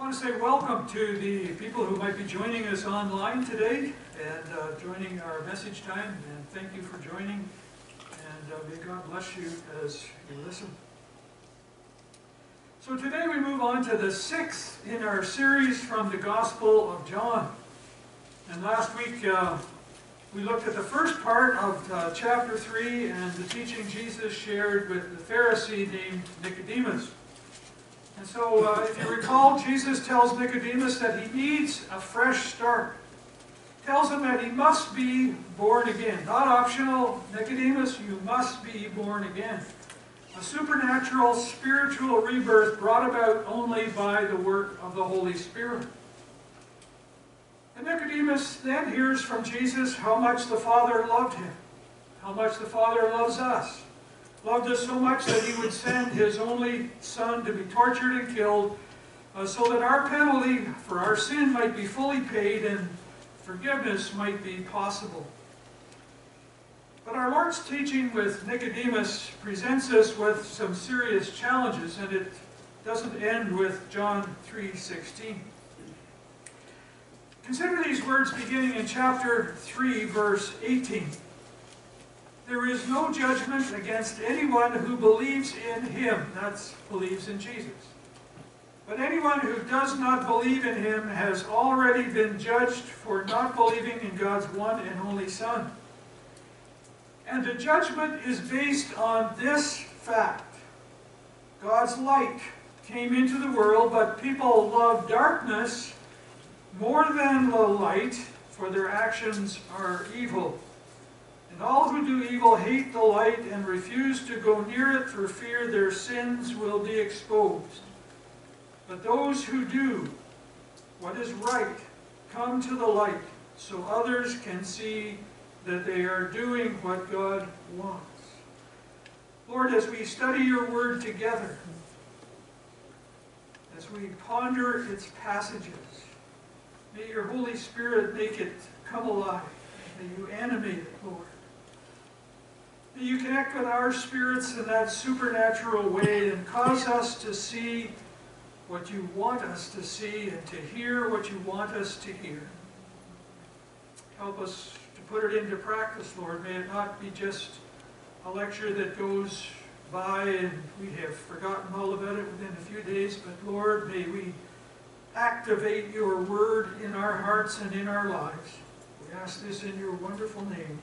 I want to say welcome to the people who might be joining us online today and joining our message time. And thank you for joining. And may God bless you as you listen. So today we move on to the sixth in our series from the Gospel of John. And last week we looked at the first part of chapter 3 and the teaching Jesus shared with the Pharisee named Nicodemus. And so, if you recall, Jesus tells Nicodemus that he needs a fresh start. Tells him that he must be born again. Not optional. Nicodemus, you must be born again. A supernatural, spiritual rebirth brought about only by the work of the Holy Spirit. And Nicodemus then hears from Jesus how much the Father loved him. How much the Father loves us. Loved us so much that he would send his only Son to be tortured and killed so that our penalty for our sin might be fully paid and forgiveness might be possible. But our Lord's teaching with Nicodemus presents us with some serious challenges, and it doesn't end with John 3:16. Consider these words beginning in chapter 3, verse 18. There is no judgment against anyone who believes in him. That's believes in Jesus. But anyone who does not believe in him has already been judged for not believing in God's one and only Son. And the judgment is based on this fact. God's light came into the world, but people love darkness more than the light, for their actions are evil. And all who do evil hate the light and refuse to go near it for fear their sins will be exposed. But those who do what is right come to the light, so others can see that they are doing what God wants. Lord, as we study your word together, as we ponder its passages, may your Holy Spirit make it come alive. May you animate it, Lord. May you connect with our spirits in that supernatural way and cause us to see what you want us to see and to hear what you want us to hear. Help us to put it into practice, Lord. May it not be just a lecture that goes by and we have forgotten all about it within a few days, but Lord, may we activate your word in our hearts and in our lives. We ask this in your wonderful name.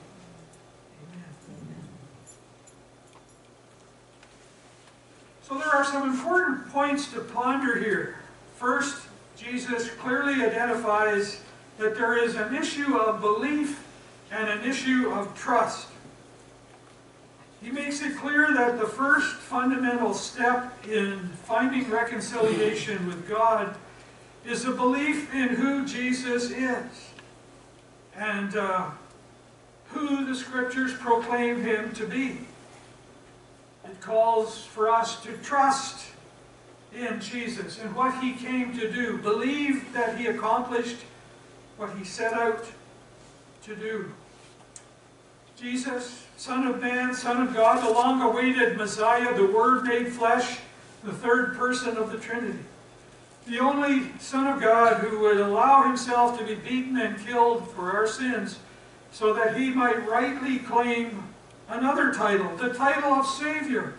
So there are some important points to ponder here. First, Jesus clearly identifies that there is an issue of belief and an issue of trust. He makes it clear that the first fundamental step in finding reconciliation with God is a belief in who Jesus is and who the Scriptures proclaim him to be. It calls for us to trust in Jesus and what he came to do. Believe that he accomplished what he set out to do. Jesus, Son of Man, Son of God, the long-awaited Messiah, the Word made flesh, the third person of the Trinity. The only Son of God who would allow himself to be beaten and killed for our sins so that he might rightly claim another title, the title of Savior.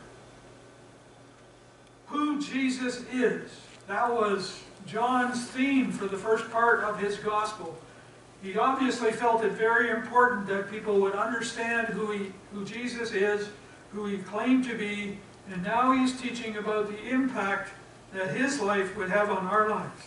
Who Jesus is. That was John's theme for the first part of his gospel. He obviously felt it very important that people would understand who Jesus is, who he claimed to be, and now he's teaching about the impact that his life would have on our lives.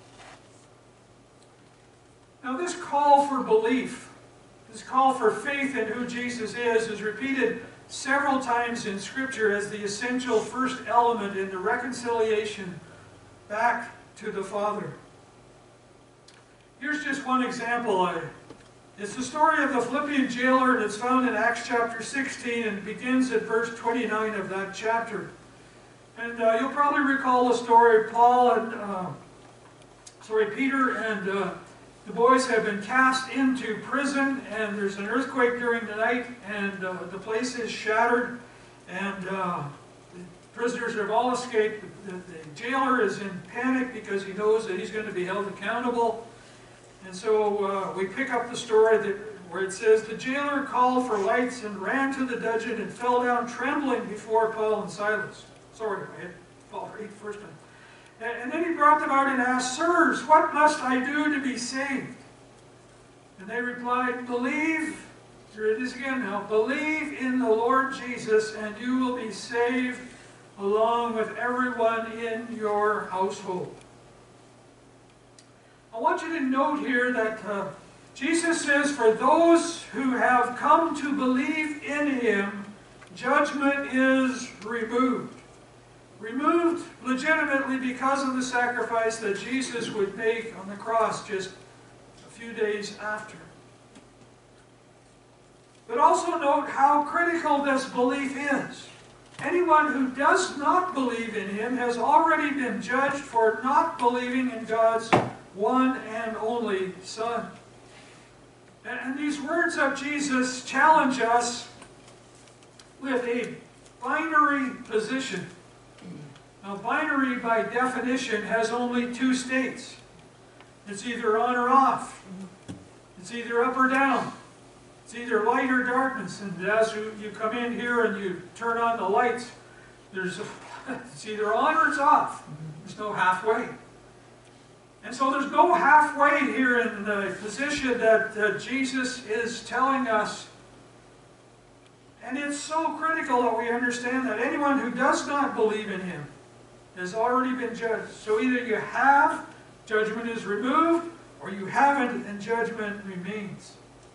Now this call for belief, this call for faith in who Jesus is repeated several times in Scripture as the essential first element in the reconciliation back to the Father. Here's just one example. It's the story of the Philippian jailer, and it's found in Acts chapter 16 and begins at verse 29 of that chapter. And you'll probably recall the story. Peter and the boys have been cast into prison, and there's an earthquake during the night, and the place is shattered, and prisoners have all escaped. The jailer is in panic because he knows that he's going to be held accountable. And so we pick up the story where it says, the jailer called for lights and ran to the dungeon and fell down trembling before Paul and Silas. Sorry, I had Paul read the first time. And then he brought them out and asked, Sirs, what must I do to be saved? And they replied, believe, here it is again now, believe in the Lord Jesus and you will be saved along with everyone in your household. I want you to note here that Jesus says, for those who have come to believe in him, judgment is removed. Removed legitimately because of the sacrifice that Jesus would make on the cross just a few days after. But also note how critical this belief is. Anyone who does not believe in him has already been judged for not believing in God's one and only Son. And these words of Jesus challenge us with a binary position. Now, binary by definition has only two states. It's either on or off. It's either up or down. It's either light or darkness. And as you come in here and you turn on the lights, it's either on or it's off. There's no halfway. And so there's no halfway here in the position that Jesus is telling us. And it's so critical that we understand that anyone who does not believe in him has already been judged. So either you have, judgment is removed, or you haven't, and judgment remains.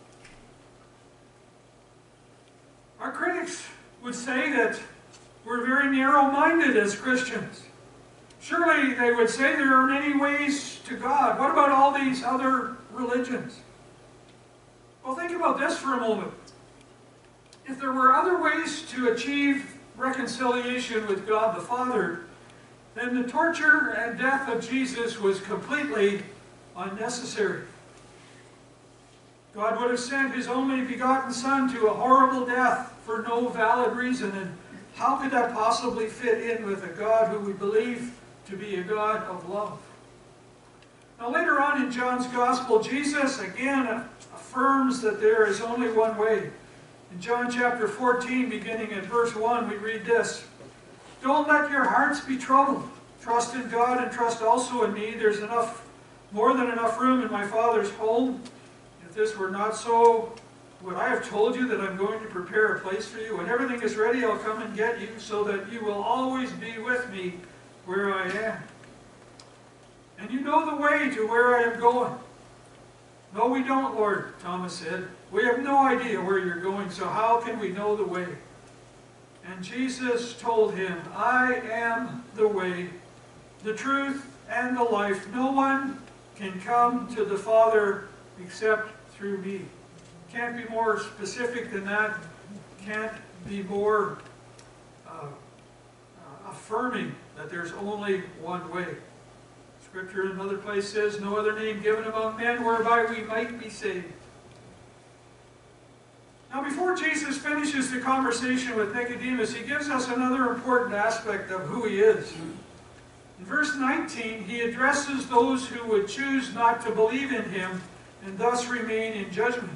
Our critics would say that we're very narrow-minded as Christians. Surely they would say there are many ways to God. What about all these other religions? Well, think about this for a moment. If there were other ways to achieve reconciliation with God the Father, then the torture and death of Jesus was completely unnecessary. God would have sent his only begotten Son to a horrible death for no valid reason. And how could that possibly fit in with a God who we believe to be a God of love? Now later on in John's Gospel, Jesus again affirms that there is only one way. In John chapter 14, beginning at verse 1, we read this. Don't let your hearts be troubled. Trust in God and trust also in me. There's more than enough room in my Father's home. If this were not so, would I have told you that I'm going to prepare a place for you? When everything is ready, I'll come and get you, so that you will always be with me where I am. And you know the way to where I am going. No, we don't, Lord, Thomas said. We have no idea where you're going, so how can we know the way? And Jesus told him, I am the way, the truth, and the life. No one can come to the Father except through me. Can't be more specific than that. Can't be more affirming that there's only one way. Scripture in another place says, no other name given among men whereby we might be saved. Now before Jesus finishes the conversation with Nicodemus, he gives us another important aspect of who he is. In verse 19, he addresses those who would choose not to believe in him and thus remain in judgment.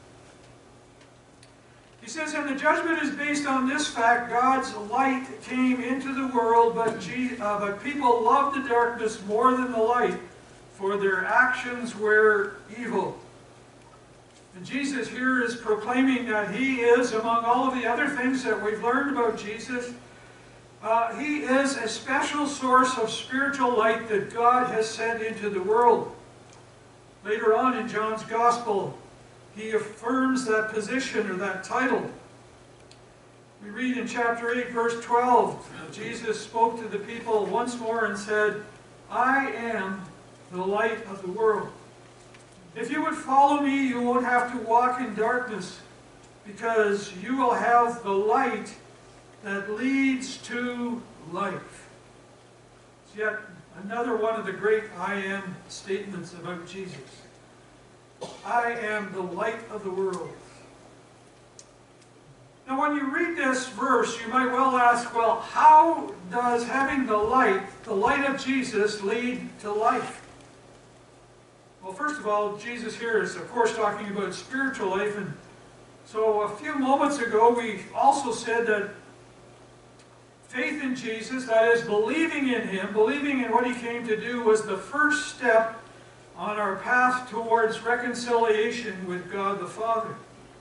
He says, and the judgment is based on this fact: God's light came into the world, but people loved the darkness more than the light, for their actions were evil. And Jesus here is proclaiming that he is, among all of the other things that we've learned about Jesus, he is a special source of spiritual light that God has sent into the world. Later on in John's Gospel, he affirms that position or that title. We read in chapter 8, verse 12, Jesus spoke to the people once more and said, I am the light of the world. If you would follow me, you won't have to walk in darkness, because you will have the light that leads to life. It's yet another one of the great I am statements about Jesus. I am the light of the world. Now when you read this verse, you might well ask, well, how does having the light of Jesus, lead to life? Well, first of all, Jesus here is, of course, talking about spiritual life. And so a few moments ago, we also said that faith in Jesus, that is, believing in Him, believing in what He came to do, was the first step on our path towards reconciliation with God the Father.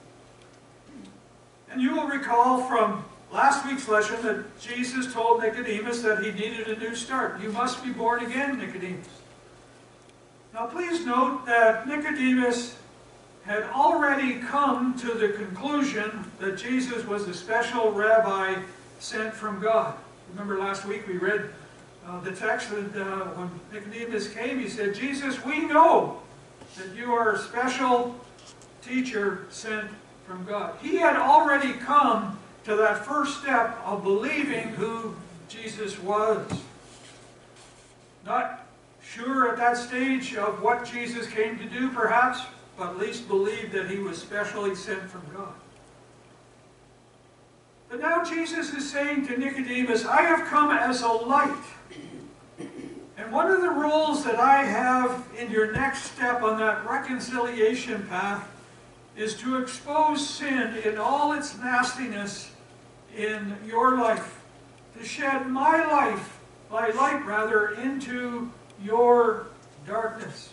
And you will recall from last week's lesson that Jesus told Nicodemus that he needed a new start. You must be born again, Nicodemus. Now please note that Nicodemus had already come to the conclusion that Jesus was a special rabbi sent from God. Remember last week we read the text that when Nicodemus came, he said, Jesus, we know that you are a special teacher sent from God. He had already come to that first step of believing who Jesus was. Not sure at that stage of what Jesus came to do, perhaps, but at least believed that He was specially sent from God. But now Jesus is saying to Nicodemus, I have come as a light. And one of the rules that I have in your next step on that reconciliation path is to expose sin in all its nastiness in your life. To shed my light into your darkness.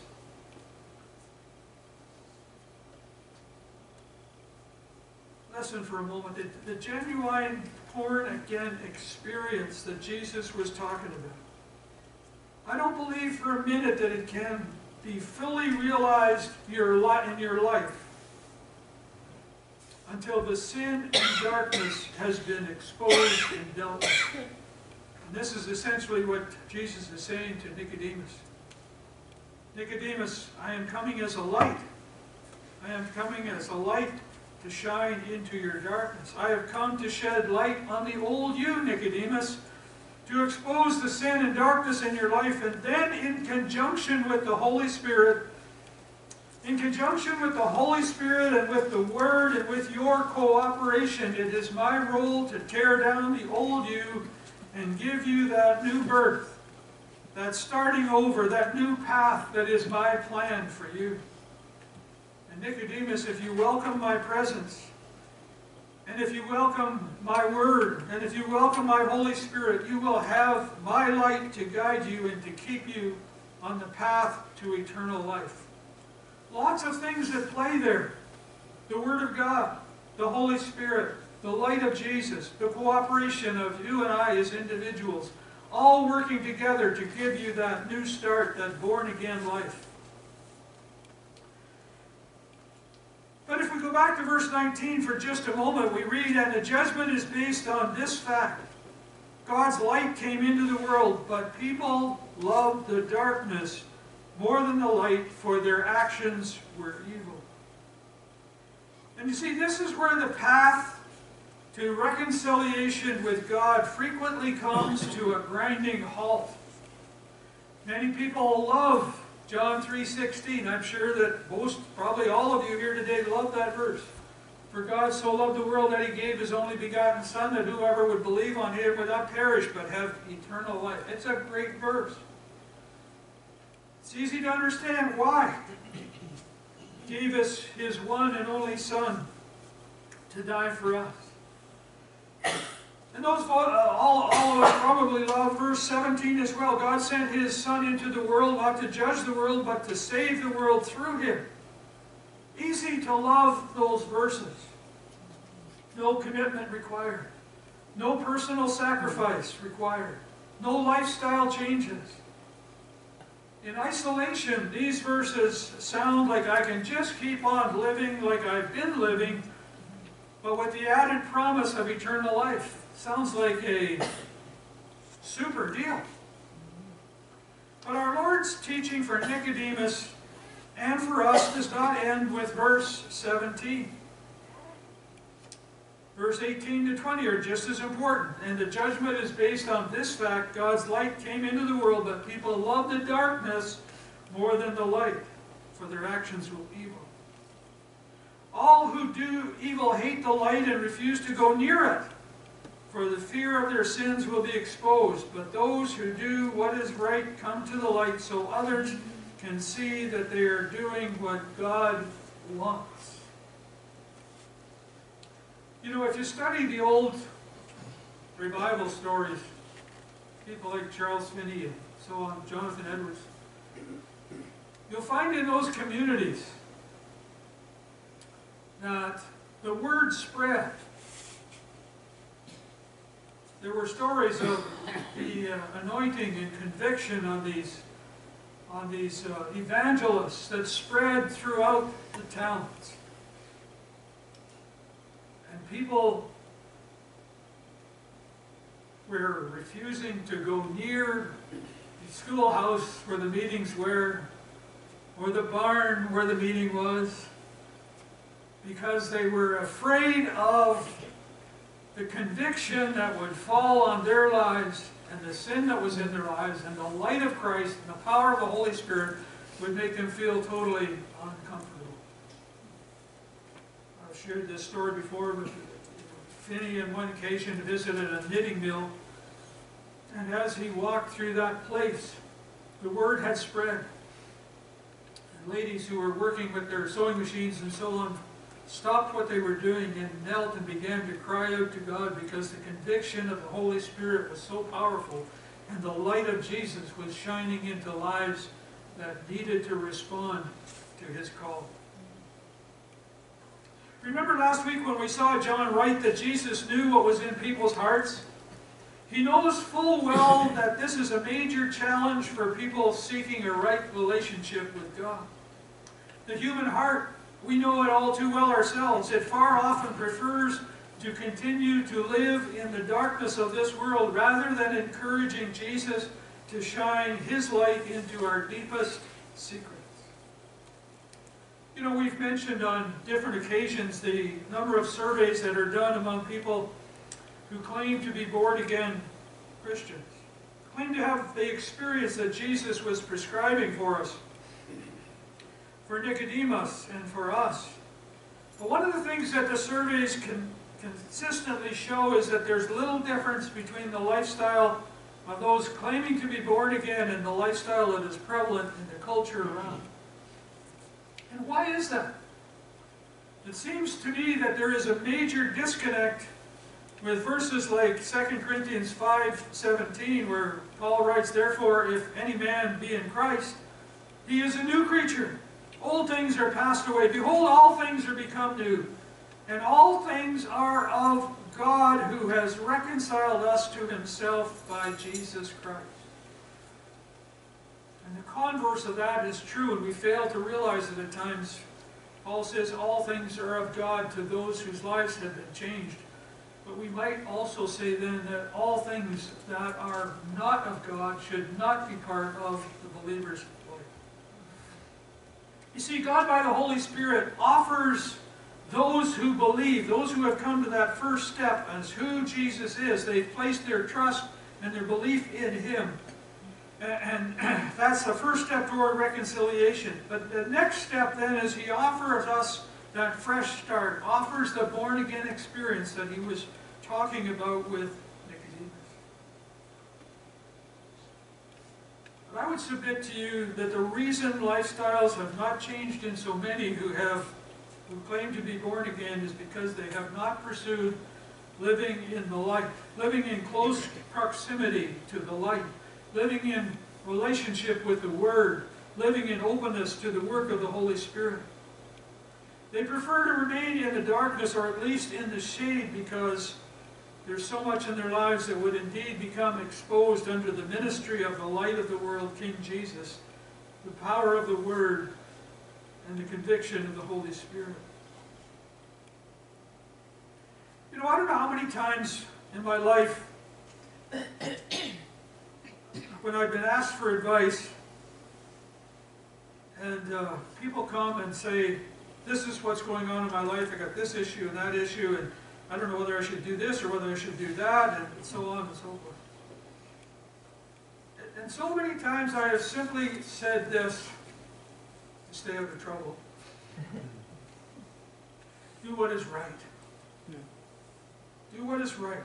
Listen for a moment. The genuine born-again experience that Jesus was talking about, I don't believe for a minute that it can be fully realized in your life until the sin and darkness has been exposed and dealt with. And this is essentially what Jesus is saying to Nicodemus. Nicodemus, I am coming as a light. I am coming as a light to shine into your darkness. I have come to shed light on the old you, Nicodemus, to expose the sin and darkness in your life, and then in conjunction with the Holy Spirit, and with the Word and with your cooperation, it is my role to tear down the old you and give you that new birth, that starting over, that new path that is my plan for you. And Nicodemus, if you welcome my presence, and if you welcome my Word, and if you welcome my Holy Spirit, you will have my light to guide you and to keep you on the path to eternal life. Lots of things that play there. The Word of God, the Holy Spirit, the light of Jesus, the cooperation of you and I as individuals, all working together to give you that new start, that born-again life. But if we go back to verse 19 for just a moment, we read, and the judgment is based on this fact. God's light came into the world, but people loved the darkness more than the light, for their actions were evil. And you see, this is where the path to reconciliation with God frequently comes to a grinding halt. Many people love John 3:16. I'm sure that probably all of you here today love that verse. For God so loved the world that He gave His only begotten Son, that whoever would believe on Him would not perish but have eternal life. It's a great verse. It's easy to understand why He gave us His one and only Son to die for us. And those all of us probably love verse 17 as well. God sent His Son into the world not to judge the world, but to save the world through Him. Easy to love those verses. No commitment required. No personal sacrifice required. No lifestyle changes. In isolation, these verses sound like I can just keep on living like I've been living, but with the added promise of eternal life. Sounds like a super deal. But our Lord's teaching for Nicodemus and for us does not end with verse 17. Verse 18 to 20 are just as important. And the judgment is based on this fact: God's light came into the world, but people loved the darkness more than the light, for their actions were evil. All who do evil hate the light and refuse to go near it, for the fear of their sins will be exposed. But those who do what is right come to the light, so others can see that they are doing what God wants. You know, if you study the old revival stories, people like Charles Finney and so on, Jonathan Edwards, you'll find in those communities that the word spread. There were stories of the anointing and conviction on these evangelists that spread throughout the towns. And people were refusing to go near the schoolhouse where the meetings were, or the barn where the meeting was, because they were afraid of the conviction that would fall on their lives and the sin that was in their lives, and the light of Christ and the power of the Holy Spirit would make them feel totally uncomfortable. I've shared this story before, but Finney on one occasion visited a knitting mill, and as he walked through that place, the word had spread. And ladies who were working with their sewing machines and so on stopped what they were doing and knelt and began to cry out to God, because the conviction of the Holy Spirit was so powerful and the light of Jesus was shining into lives that needed to respond to his call. Remember last week when we saw John write that Jesus knew what was in people's hearts? He knows full well that this is a major challenge for people seeking a right relationship with God. The human heart, we know it all too well ourselves. It far often prefers to continue to live in the darkness of this world rather than encouraging Jesus to shine his light into our deepest secrets. You know, we've mentioned on different occasions the number of surveys that are done among people who claim to be born-again Christians, claim to have the experience that Jesus was prescribing for us, for Nicodemus and for us. But one of the things that the surveys can consistently show is that there's little difference between the lifestyle of those claiming to be born again and the lifestyle that is prevalent in the culture around. And why is that? It seems to me that there is a major disconnect with verses like 2 Corinthians 5:17, where Paul writes, "Therefore, if any man be in Christ, he is a new creature. Old things are passed away. Behold, all things are become new. And all things are of God, who has reconciled us to himself by Jesus Christ." And the converse of that is true, and we fail to realize it at times. Paul says all things are of God to those whose lives have been changed. But we might also say then that all things that are not of God should not be part of the believer's life. You see, God by the Holy Spirit offers those who believe, those who have come to that first step as who Jesus is. They've placed their trust and their belief in him. And that's the first step toward reconciliation. But the next step then is he offers us that fresh start, offers the born-again experience that he was talking about with Nicodemus. But I would submit to you that the reason lifestyles have not changed in so many who claim to be born again is because they have not pursued living in the light, living in close proximity to the light, living in relationship with the Word, living in openness to the work of the Holy Spirit. They prefer to remain in the darkness, or at least in the shade, because there's so much in their lives that would indeed become exposed under the ministry of the light of the world, King Jesus, the power of the Word, and the conviction of the Holy Spirit. You know, I don't know how many times in my life when I've been asked for advice, and people come and say, this is what's going on in my life, I got this issue and that issue, and I don't know whether I should do this or whether I should do that, and so on and so forth. And so many times I have simply said this to stay out of trouble. Do what is right. Do what is right.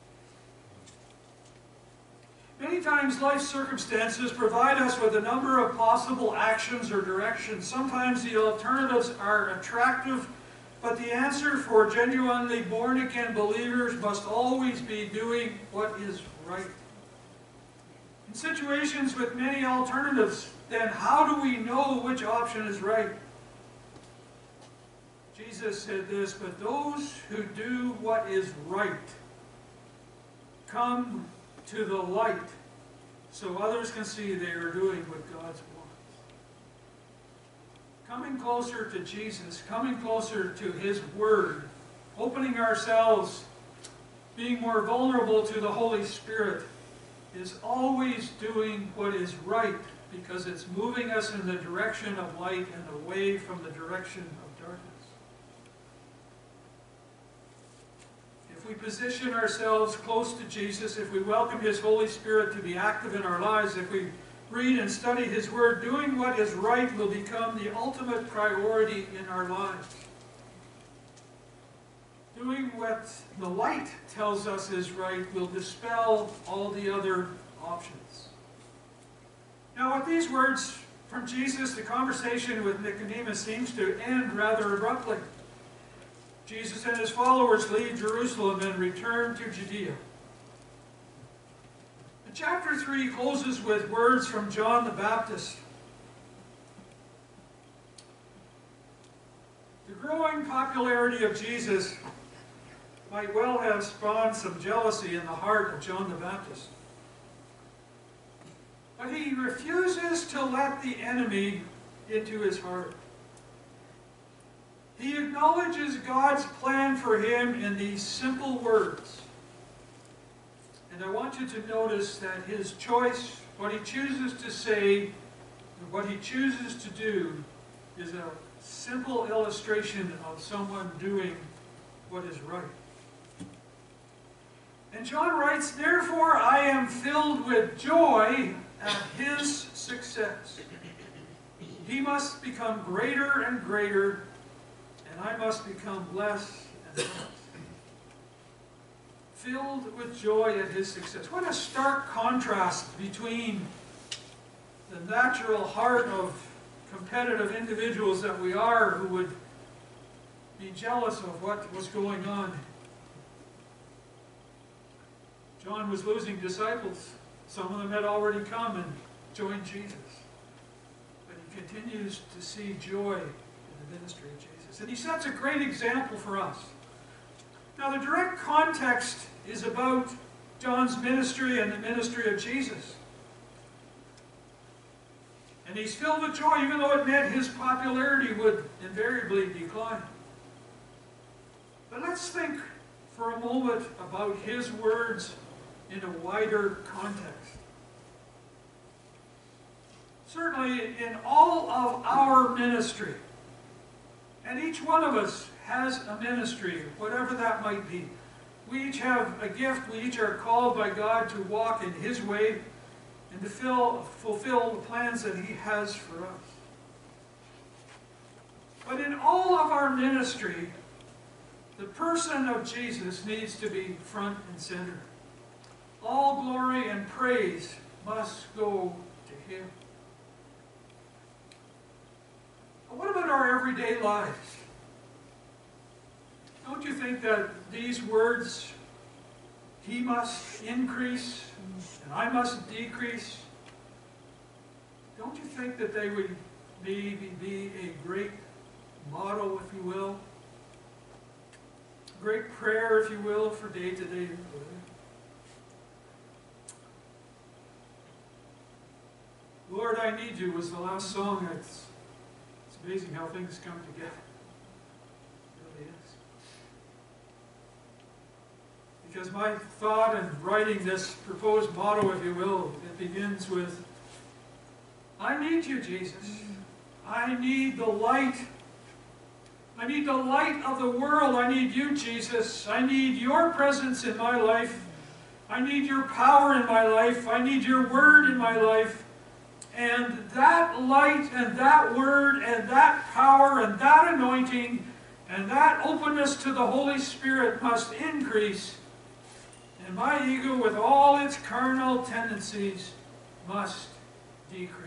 Many times life's circumstances provide us with a number of possible actions or directions. Sometimes the alternatives are attractive, but the answer for genuinely born-again believers must always be doing what is right. In situations with many alternatives, then how do we know which option is right? Jesus said this, "But those who do what is right come to the light, so others can see they are doing what God wants." Coming closer to Jesus, coming closer to His Word, opening ourselves, being more vulnerable to the Holy Spirit, is always doing what is right, because it's moving us in the direction of light and away from the direction of darkness. If we position ourselves close to Jesus, if we welcome His Holy Spirit to be active in our lives, if we read and study His Word, doing what is right will become the ultimate priority in our lives. Doing what the light tells us is right will dispel all the other options. Now, with these words from Jesus, the conversation with Nicodemus seems to end rather abruptly. Jesus and His followers leave Jerusalem and return to Judea. And chapter 3 closes with words from John the Baptist. The growing popularity of Jesus might well have spawned some jealousy in the heart of John the Baptist. But he refuses to let the enemy into his heart. He acknowledges God's plan for him in these simple words. And I want you to notice that his choice, what he chooses to say, and what he chooses to do, is a simple illustration of someone doing what is right. And John writes, "Therefore I am filled with joy at his success. He must become greater and greater, and I must become less and less." Filled with joy at his success. What a stark contrast between the natural heart of competitive individuals that we are, who would be jealous of what was going on. John was losing disciples. Some of them had already come and joined Jesus. But he continues to see joy in the ministry of Jesus. And he sets a great example for us. Now, the direct context is about John's ministry and the ministry of Jesus. And he's filled with joy, even though it meant his popularity would invariably decline. But let's think for a moment about his words in a wider context. Certainly, in all of our ministry, and each one of us has a ministry, whatever that might be. We each have a gift. We each are called by God to walk in His way and to fulfill the plans that He has for us. But in all of our ministry, the person of Jesus needs to be front and center. All glory and praise must go to Him. But what about our everyday lives? Don't you think that these words, "He must increase and I must decrease," don't you think that they would maybe be a great motto, if you will? A great prayer, if you will, for day-to-day living? "Lord, I Need You" was the last song. It's amazing how things come together. It really is. Because my thought in writing this proposed motto, if you will, it begins with, "I need you, Jesus. I need the light. I need the light of the world. I need you, Jesus. I need your presence in my life. I need your power in my life. I need your word in my life. And that light and that word and that power and that anointing And that openness to the Holy Spirit must increase, and my ego, with all its carnal tendencies, must decrease.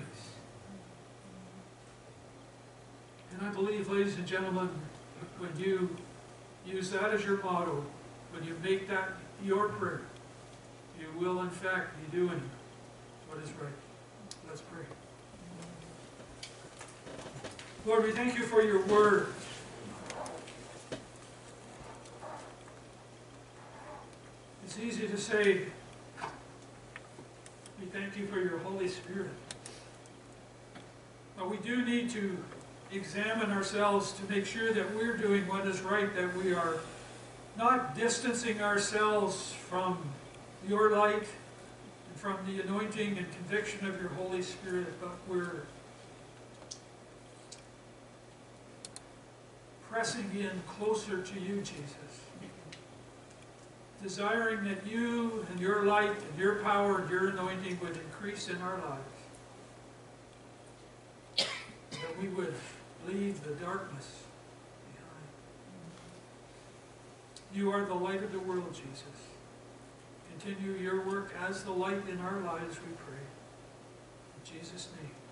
And I believe, ladies and gentlemen, when you use that as your motto, when you make that your prayer, you will in fact be doing what is right. Let's pray. Lord, we thank you for your word. It's easy to say, we thank you for your Holy Spirit. But we do need to examine ourselves to make sure that we're doing what is right, that we are not distancing ourselves from your light and from the anointing and conviction of your Holy Spirit, but we're pressing in closer to you, Jesus, desiring that you and your light and your power and your anointing would increase in our lives, that we would leave the darkness behind. You are the light of the world, Jesus. Continue your work as the light in our lives, we pray. In Jesus' name.